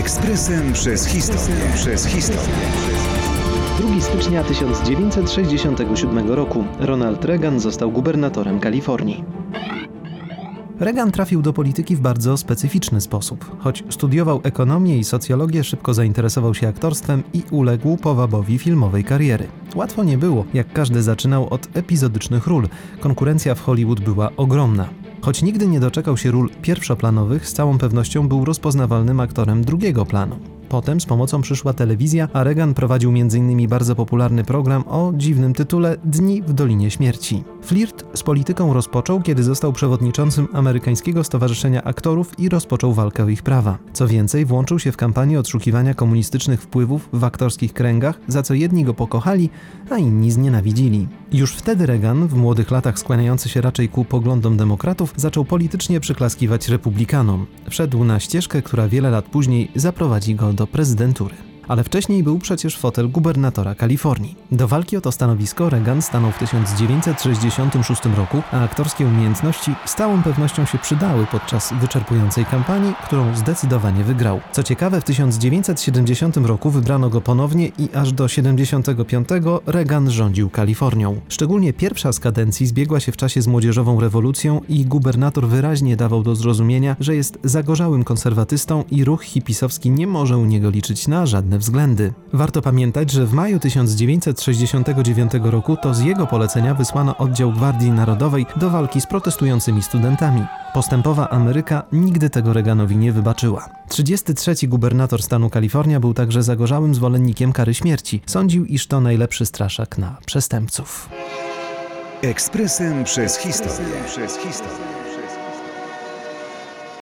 Ekspresem przez historię. 2 stycznia 1967 roku Ronald Reagan został gubernatorem Kalifornii. Reagan trafił do polityki w bardzo specyficzny sposób. Choć studiował ekonomię i socjologię, szybko zainteresował się aktorstwem i uległ powabowi filmowej kariery. Łatwo nie było, jak każdy zaczynał od epizodycznych ról. Konkurencja w Hollywood była ogromna. Choć nigdy nie doczekał się ról pierwszoplanowych, z całą pewnością był rozpoznawalnym aktorem drugiego planu. Potem z pomocą przyszła telewizja, a Reagan prowadził m.in. bardzo popularny program o dziwnym tytule Dni w Dolinie Śmierci. Flirt z polityką rozpoczął, kiedy został przewodniczącym Amerykańskiego Stowarzyszenia Aktorów i rozpoczął walkę o ich prawa. Co więcej, włączył się w kampanię odszukiwania komunistycznych wpływów w aktorskich kręgach, za co jedni go pokochali, a inni znienawidzili. Już wtedy Reagan, w młodych latach skłaniający się raczej ku poglądom demokratów, zaczął politycznie przyklaskiwać republikanom. Wszedł na ścieżkę, która wiele lat później zaprowadzi go do prezydentury. Ale wcześniej był przecież fotel gubernatora Kalifornii. Do walki o to stanowisko Reagan stanął w 1966 roku, a aktorskie umiejętności z całą pewnością się przydały podczas wyczerpującej kampanii, którą zdecydowanie wygrał. Co ciekawe, w 1970 roku wybrano go ponownie i aż do 1975 Reagan rządził Kalifornią. Szczególnie pierwsza z kadencji zbiegła się w czasie z młodzieżową rewolucją i gubernator wyraźnie dawał do zrozumienia, że jest zagorzałym konserwatystą i ruch hipisowski nie może u niego liczyć na żadne względy. Warto pamiętać, że w maju 1969 roku to z jego polecenia wysłano oddział Gwardii Narodowej do walki z protestującymi studentami. Postępowa Ameryka nigdy tego Reaganowi nie wybaczyła. 33. gubernator stanu Kalifornia był także zagorzałym zwolennikiem kary śmierci. Sądził, iż to najlepszy straszak na przestępców. Ekspresem przez historię.